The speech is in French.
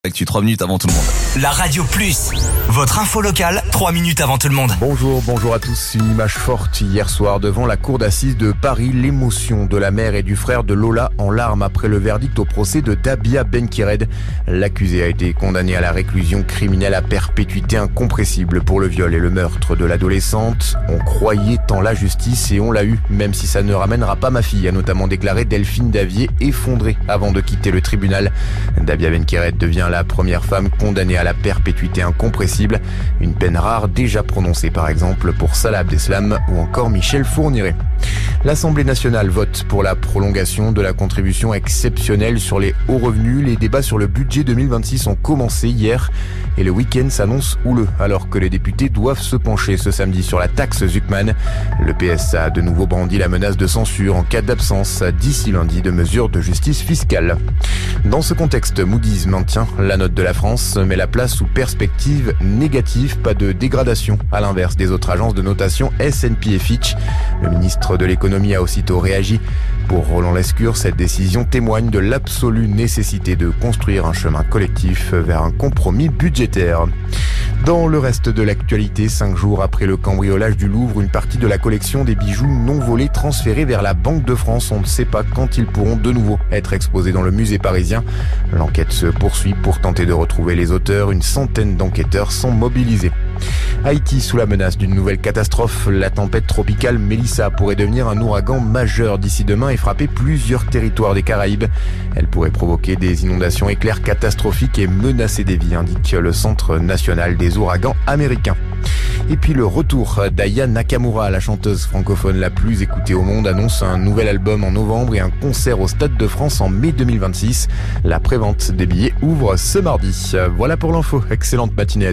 Actu 3 minutes avant tout le monde. La Radio Plus, votre info locale, 3 minutes avant tout le monde. Bonjour à tous. Une image forte hier soir devant la cour d'assises de Paris. L'émotion de la mère et du frère de Lola en larmes après le verdict au procès de Dabia Benkired. L'accusé a été condamné à la réclusion criminelle à perpétuité incompressible pour le viol et le meurtre de l'adolescente. On croyait en la justice et on l'a eu, même si ça ne ramènera pas ma fille, a notamment déclaré Delphine Davier, effondrée avant de quitter le tribunal. Dabia Benkired devient la première femme condamnée à la perpétuité incompressible, une peine rare déjà prononcée par exemple pour Salah Abdeslam ou encore Michel Fourniret. L'Assemblée nationale vote pour la prolongation de la contribution exceptionnelle sur les hauts revenus. Les débats sur le budget 2026 ont commencé hier et le week-end s'annonce houleux alors que les députés doivent se pencher ce samedi sur la taxe Zuckman. Le PS a de nouveau brandi la menace de censure en cas d'absence d'ici lundi de mesures de justice fiscale. Dans ce contexte, Moody's maintient la note de la France, mais la place sous perspective négative, pas de dégradation, à l'inverse des autres agences de notation S&P et Fitch. Le ministre de l'économie a aussitôt réagi. Pour Roland Lescure, cette décision témoigne de l'absolue nécessité de construire un chemin collectif vers un compromis budgétaire. Dans le reste de l'actualité, 5 jours après le cambriolage du Louvre, une partie de la collection des bijoux non volés transférée vers la Banque de France. On ne sait pas quand ils pourront de nouveau être exposés dans le musée parisien. L'enquête se poursuit pour tenter de retrouver les auteurs. Une centaine d'enquêteurs sont mobilisés. Haïti sous la menace d'une nouvelle catastrophe. La tempête tropicale Melissa pourrait devenir un ouragan majeur d'ici demain et frapper plusieurs territoires des Caraïbes. Elle pourrait provoquer des inondations éclairs catastrophiques et menacer des vies, indique le Centre national des ouragans américains. Et puis le retour d'Aya Nakamura, la chanteuse francophone la plus écoutée au monde, annonce un nouvel album en novembre et un concert au Stade de France en mai 2026. La prévente des billets ouvre ce mardi. Voilà pour l'info. Excellente matinée.